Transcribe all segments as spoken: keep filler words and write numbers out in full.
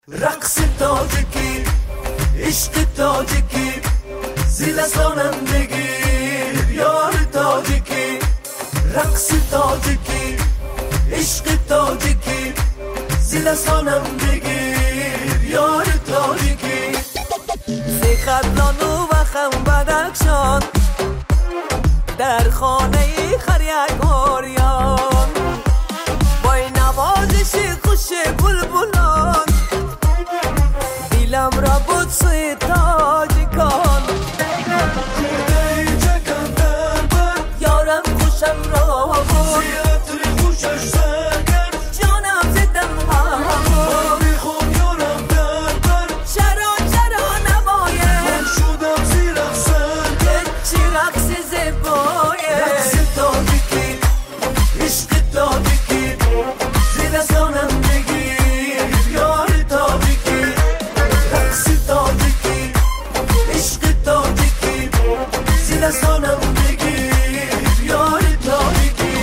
رقص تاجیکی، عشق تاجیکی، زیر سانم بگیر یار تاجیکی. رقص تاجیکی، عشق تاجیکی، زیر سانم بگیر یار تاجیکی. زیخدلانو و خم بدکشان در خانه خریک آریان، بای نوازش خوش بلبلان دیلم را بود سوی تاجیکان. یارم خوشم را بود خوشش سرگرد، جانم زدم هم میخون یارم در بر. چرا چرا نمایه من شدم زیرم سرگرد، چی رقص زبایه. رقص تاجیکی، عشق تاجیکی، زیر سانم بگیر یار تاجیکی. رقص تاجیکی، عشق تاجیکی، زیر سانم بگیر یار تاجیکی.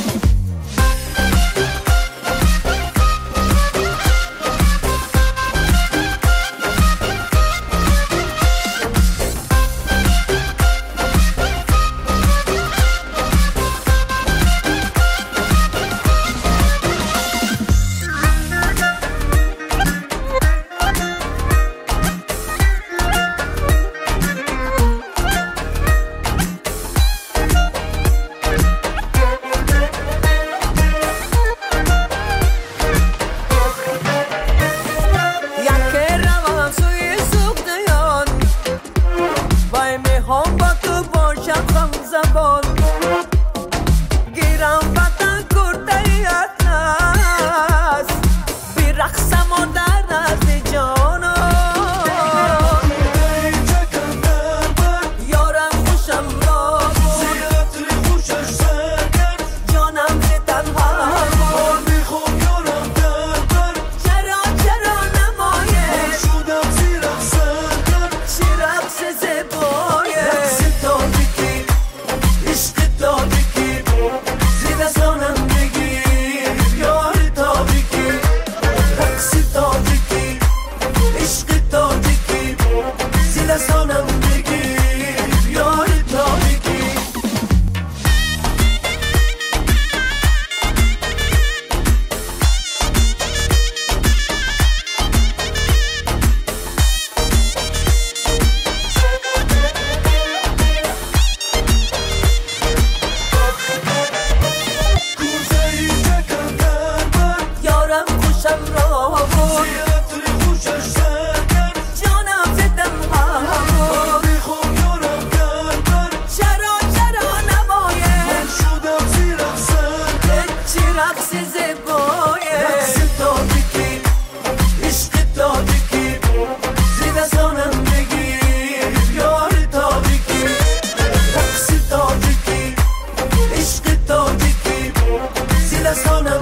هم با تو باشم خم زبان، گیرم وطن کرده اطلس، بی رقصم و در نزد جانان. یارم خوشم را زیادی خوشش سرگرد، جانم زی تنها میخوام یارم در بر. چرا چرا نمایه من شدم زیرم سرگرد، چی رقص زبان. That's all.